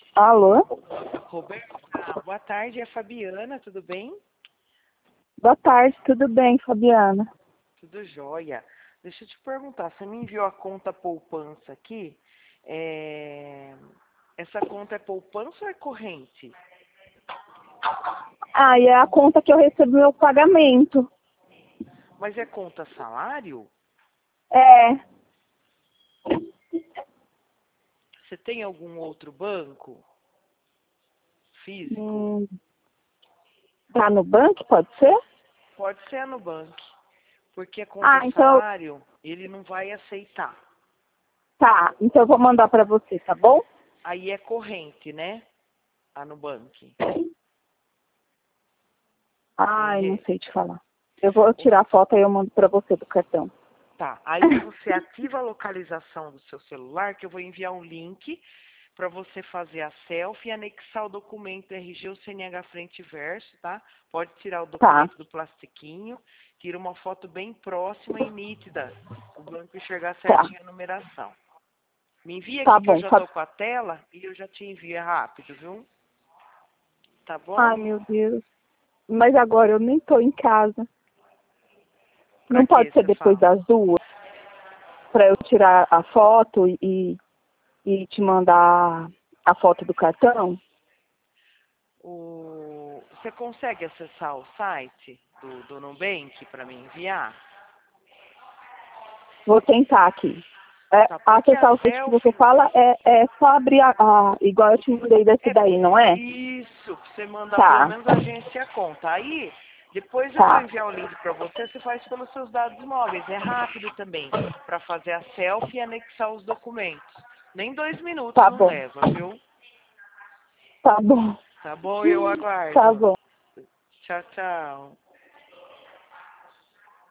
Alô? Roberta, boa tarde, é a Fabiana, tudo bem? Boa tarde, tudo bem, Fabiana? Tudo jóia. Deixa eu te perguntar, você me enviou a conta poupança aqui? Essa conta é poupança ou é corrente? Ah, e é a conta que eu recebo meu pagamento. Mas é conta salário? É, Você tem algum outro banco físico? hum, tá no banco, pode ser? Pode ser a Nubank, porque a conta Ah, então, salário ele não vai aceitar. tá. Então eu vou mandar pra você, tá bom? Aí é corrente, né? A Nubank. Ai, não É. sei te falar. Eu vou tirar a foto e eu mando pra você do cartão. Tá, aí você ativa a localização do seu celular, que eu vou enviar um link para você fazer a selfie e anexar o documento RG ou CNH frente e verso, tá? Pode tirar o Tá, documento do plastiquinho, tira uma foto bem próxima e nítida, o banco enxergar tá. certinho a numeração. Me envia Tá aqui que eu bom. já tô com a tela e eu já te envio, é rápido, viu? Tá bom? Ai, meu Deus. Mas agora eu nem tô em casa. Pra Não que pode ser você depois fala? das 2 pra eu tirar a foto e te mandar a foto do cartão? Você consegue acessar o site do Nubank para me enviar? Vou tentar aqui. É, Tá, porque a acessar o site que você selfie fala é só abrir igual eu te mandei desse é daí, não é? isso, pra você mandar pelo Tá, menos a agência a conta. Aí, depois eu vou tá, enviar o link para você, você faz pelos seus dados móveis. É rápido também, para fazer a selfie e anexar os documentos. Nem 2 minutos tá não bom, leva, viu? tá bom, Tá bom, eu tá aguardo. bom. Tchau, tchau.